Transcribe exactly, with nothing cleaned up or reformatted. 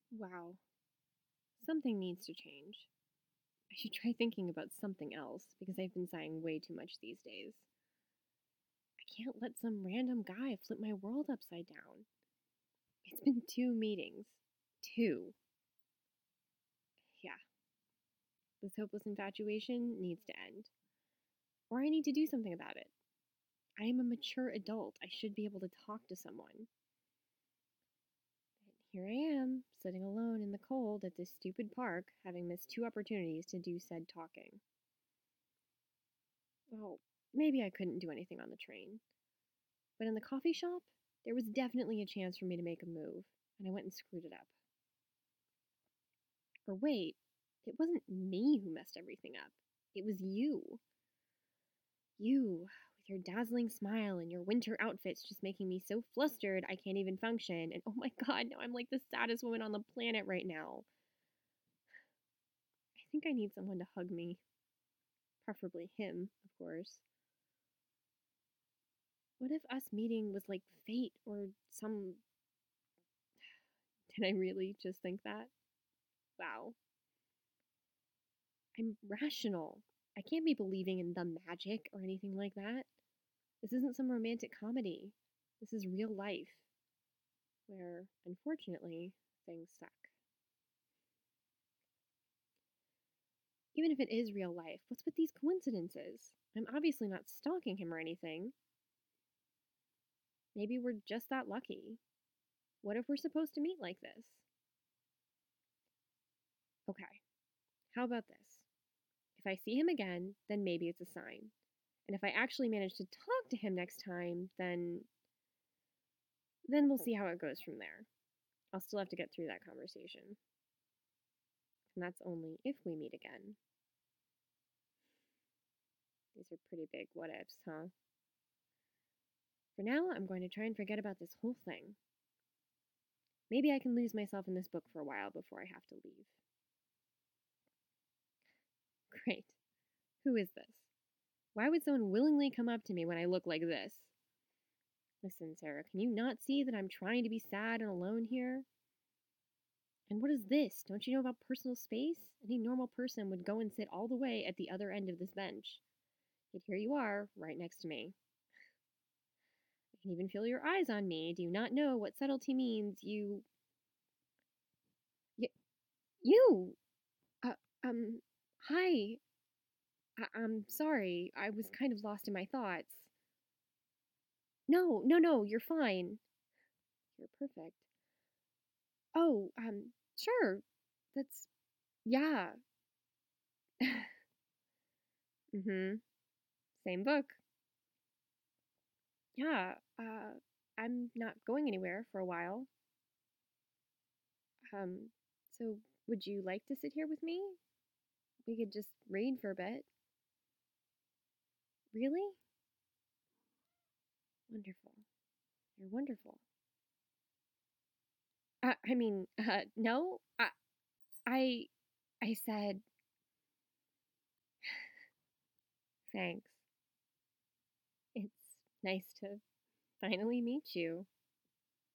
Wow, something needs to change. I should try thinking about something else because I've been sighing way too much these days. I can't let some random guy flip my world upside down. It's been two meetings. Two. Yeah, this hopeless infatuation needs to end. Or I need to do something about it. I am a mature adult. I should be able to talk to someone. And here I am, sitting alone in the cold at this stupid park, having missed two opportunities to do said talking. Well, maybe I couldn't do anything on the train. But in the coffee shop, there was definitely a chance for me to make a move, and I went and screwed it up. Or wait, it wasn't me who messed everything up. It was you. You, with your dazzling smile and your winter outfits just making me so flustered I can't even function. And oh my god, now I'm like the saddest woman on the planet right now. I think I need someone to hug me. Preferably him, of course. What if us meeting was like fate or some. Did I really just think that? Wow. I'm rational. I can't be believing in the magic or anything like that. This isn't some romantic comedy. This is real life, where, unfortunately, things suck. Even if it is real life, what's with these coincidences? I'm obviously not stalking him or anything. Maybe we're just that lucky. What if we're supposed to meet like this? Okay, how about this? If I see him again, then maybe it's a sign. And if I actually manage to talk to him next time, then then we'll see how it goes from there. I'll still have to get through that conversation. And that's only if we meet again. These are pretty big what ifs, huh? For now, I'm going to try and forget about this whole thing. Maybe I can lose myself in this book for a while before I have to leave. Great. Who is this? Why would someone willingly come up to me when I look like this? Listen, Sarah, can you not see that I'm trying to be sad and alone here? And what is this? Don't you know about personal space? Any normal person would go and sit all the way at the other end of this bench. Yet here you are, right next to me. I can even feel your eyes on me. Do you not know what subtlety means? You. Y- you! Uh, um, hi. I- I'm sorry. I was kind of lost in my thoughts. No, no, no, you're fine. You're perfect. Oh, um, sure. That's. Yeah. Mm hmm. Same book. Yeah. Uh, I'm not going anywhere for a while. Um, so would you like to sit here with me? We could just read for a bit. Really? Wonderful. You're wonderful. Uh, I mean, uh, no. I, I, I said thanks. It's nice to finally meet you.